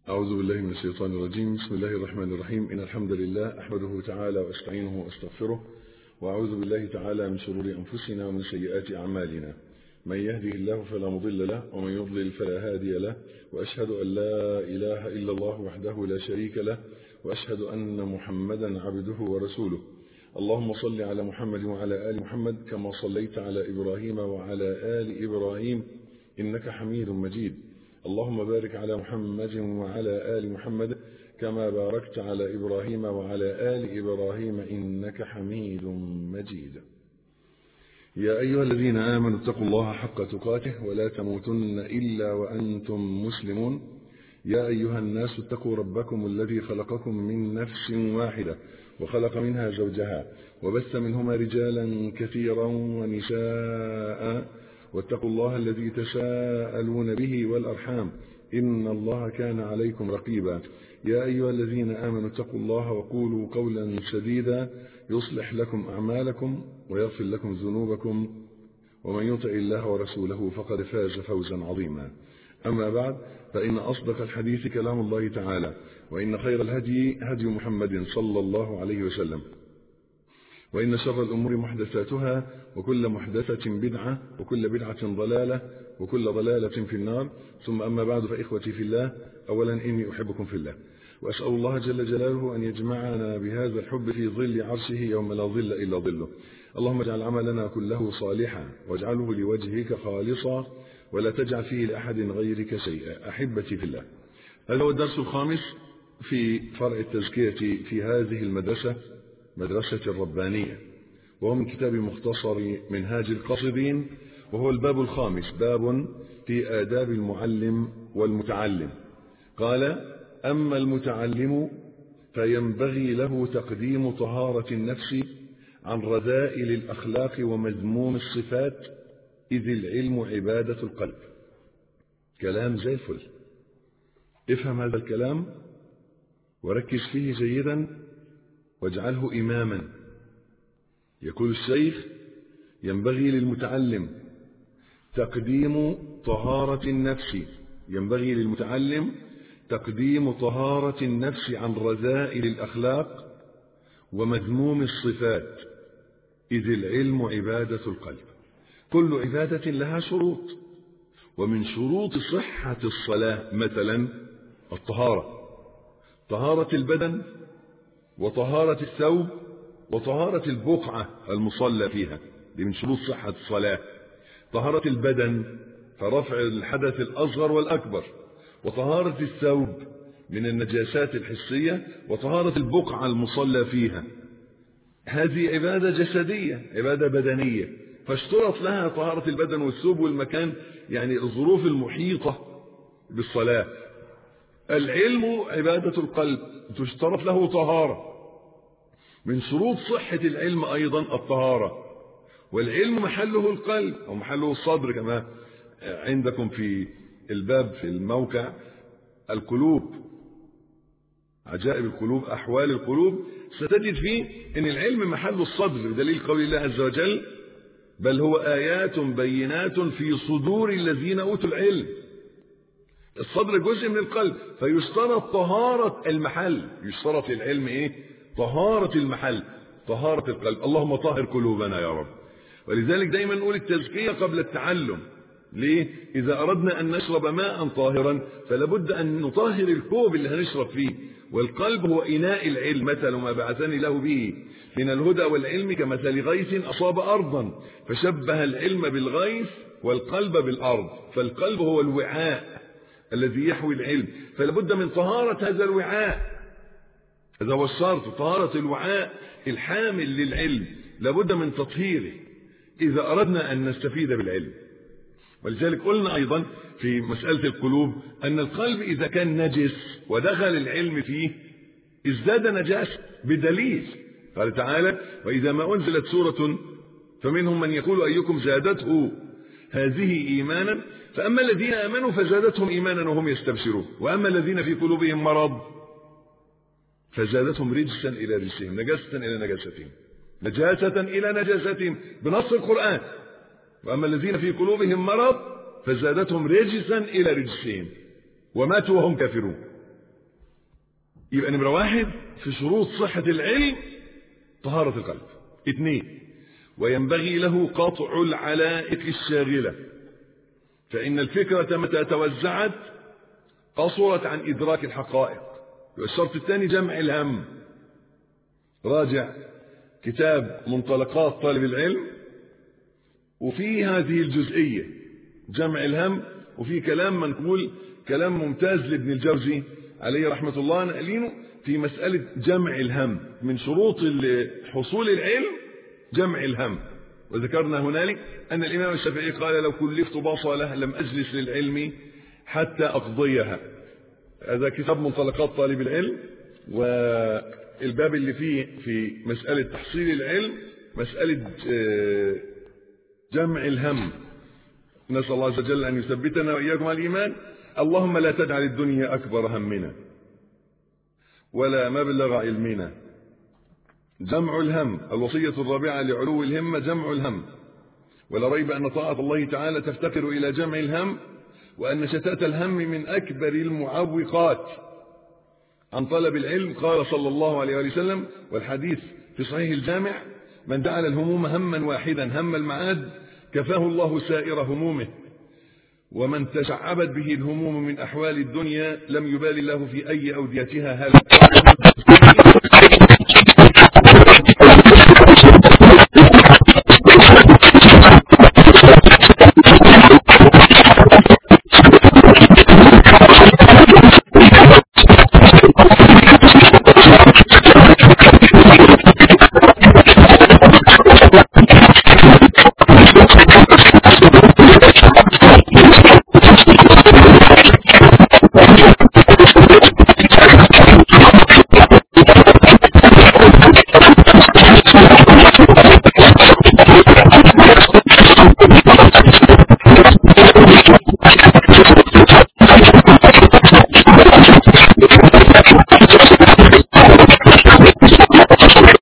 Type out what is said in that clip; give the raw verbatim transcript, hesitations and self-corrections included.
أعوذ بالله من الشيطان الرجيم. بسم الله الرحمن الرحيم. إن الحمد لله أحمده تعالى وأستعينه وأستغفره، وأعوذ بالله تعالى من شرور أنفسنا ومن سيئات أعمالنا. من يهده الله فلا مضل له، ومن يضلل فلا هادي له، وأشهد أن لا إله إلا الله وحده لا شريك له، وأشهد أن محمدا عبده ورسوله. اللهم صل على محمد وعلى آل محمد كما صليت على إبراهيم وعلى آل إبراهيم إنك حميد مجيد. اللهم بارك على محمد وعلى آل محمد كما باركت على إبراهيم وعلى آل إبراهيم إنك حميد مجيد. يا أيها الذين آمنوا اتقوا الله حق تقاته ولا تموتن إلا وأنتم مسلمون. يا أيها الناس اتقوا ربكم الذي خلقكم من نفس واحدة وخلق منها زوجها وبث منهما رجالا كثيرا ونساء، واتقوا الله الذي تساءلون به والأرحام إن الله كان عليكم رقيبا. يا أيها الذين آمنوا اتقوا الله وقولوا قولا سديدا يصلح لكم أعمالكم ويغفر لكم ذنوبكم، ومن يطع الله ورسوله فقد فاز فوزا عظيما. أما بعد، فإن أصدق الحديث كلام الله تعالى، وإن خير الهدي هدي محمد صلى الله عليه وسلم، وإن شر الأمور محدثاتها، وكل محدثة بدعة، وكل بدعة ضلالة، وكل ضلالة في النار. ثم أما بعد، فإخوتي في الله، أولا إني أحبكم في الله، وأسأل الله جل جلاله أن يجمعنا بهذا الحب في ظل عرشه يوم لا ظل إلا ظله. اللهم اجعل عملنا كله صالحا، واجعله لوجهك خالصا، ولا تجعل فيه لأحد غيرك شيئا. أحبتي في الله، هذا هو الدرس الخامس في فرع التزكية في هذه المدرسة، مدرسة الربانية، وهو من كتاب مختصر منهاج القاصدين، وهو الباب الخامس، باب في آداب المعلم والمتعلم. قال: أما المتعلم فينبغي له تقديم طهارة النفس عن رذائل الأخلاق ومذموم الصفات، إذ العلم عبادة القلب. كلام زي الفل، افهم هذا الكلام وركز فيه جيدا واجعله إماما. يقول الشيخ: ينبغي للمتعلم تقديم طهارة النفس ينبغي للمتعلم تقديم طهارة النفس عن رذائل الأخلاق ومذموم الصفات، إذ العلم عبادة القلب. كل عبادة لها شروط، ومن شروط صحة الصلاة مثلا الطهارة، طهارة البدن، وطهارة الثوب، وطهارة البقعة المصلى فيها، دي من شروط صحة الصلاة. طهارة البدن فرفع الحدث الأصغر والأكبر، وطهارة الثوب من النجاسات الحسية، وطهارة البقعة المصلى فيها. هذه عبادة جسدية، عبادة بدنية، فاشترط لها طهارة البدن والثوب والمكان، يعني الظروف المحيطة بالصلاة. العلم عبادة القلب، تشترط له طهارة. من شروط صحة العلم أيضا الطهارة، والعلم محله القلب أو محله الصدر، كما عندكم في الباب في الموقع القلوب، عجائب القلوب، أحوال القلوب، ستجد فيه أن العلم محل الصدر، بدليل قول الله عز وجل: بل هو آيات بينات في صدور الذين أوتوا العلم. الصدر جزء من القلب، فيشترط طهارة المحل. يشترط للعلم إيه؟ طهارة المحل، طهارة القلب. اللهم طهر قلوبنا يا رب. ولذلك دايما نقول التزكية قبل التعلم. ليه؟ إذا أردنا أن نشرب ماء طاهرا فلابد أن نطهر الكوب اللي هنشرب فيه، والقلب هو إناء العلم. مثل ما بعثني له به من الهدى والعلم كمثل غيث أصاب أرضا، فشبه العلم بالغيث والقلب بالأرض. فالقلب هو الوعاء الذي يحوي العلم، فلابد من طهارة هذا الوعاء. هذا هو الشرط، طهارة الوعاء الحامل للعلم، لابد من تطهيره إذا أردنا أن نستفيد بالعلم. ولذلك قلنا أيضا في مسألة القلوب أن القلب إذا كان نجس ودخل العلم فيه ازداد نجاسة، بدليل قال تعالى: وإذا ما أنزلت سورة فمنهم من يقول أيكم زادته هذه إيمانا، فأما الذين آمنوا فزادتهم إيمانا وهم يستبشرون، وأما الذين في قلوبهم مرض فزادتهم رجسا إلى رجسهم، نجاسة إلى نجاستهم، نجاسة إلى نجاستهم بنص القرآن. وأما الذين في قلوبهم مرض فزادتهم رجسا إلى رجسهم وماتوا وهم كافرون. يبقى نمرة واحد في شروط صحة العلم طهارة القلب. اثنين، وينبغي له قطع العلائق الشاغلة، فإن الفكرة متى توزعت قصرت عن إدراك الحقائق. والشرط الثاني جمع الهم. راجع كتاب منطلقات طالب العلم وفي هذه الجزئية جمع الهم، وفي كلام منقول كلام ممتاز لابن الجوزي عليه رحمة الله نقلينه في مسألة جمع الهم. من شروط حصول العلم جمع الهم. وذكرنا هنالك أن الإمام الشافعي قال لو كلفت بصلة لم أجلس للعلم حتى أقضيها. هذا كتاب منطلقات طالب العلم، والباب اللي فيه في مسألة تحصيل العلم مسألة جمع الهم. نسأل الله عز وجل أن يثبتنا وإياكم على الإيمان. اللهم لا تجعل الدنيا أكبر همنا ولا مبلغ علمنا. جمع الهم. الوصية الرابعة لعلو الهمة جمع الهم. ولا ريب أن طاعة الله تعالى تفتقر إلى جمع الهم، وأن شتات الهم من أكبر المعوقات عن طلب العلم. قال صلى الله عليه وسلم، والحديث في صحيح الجامع: من جعل الهموم هما واحدا هم المعاد كفاه الله سائر همومه، ومن تشعبت به الهموم من أحوال الدنيا لم يبال الله في أي أوديتها هل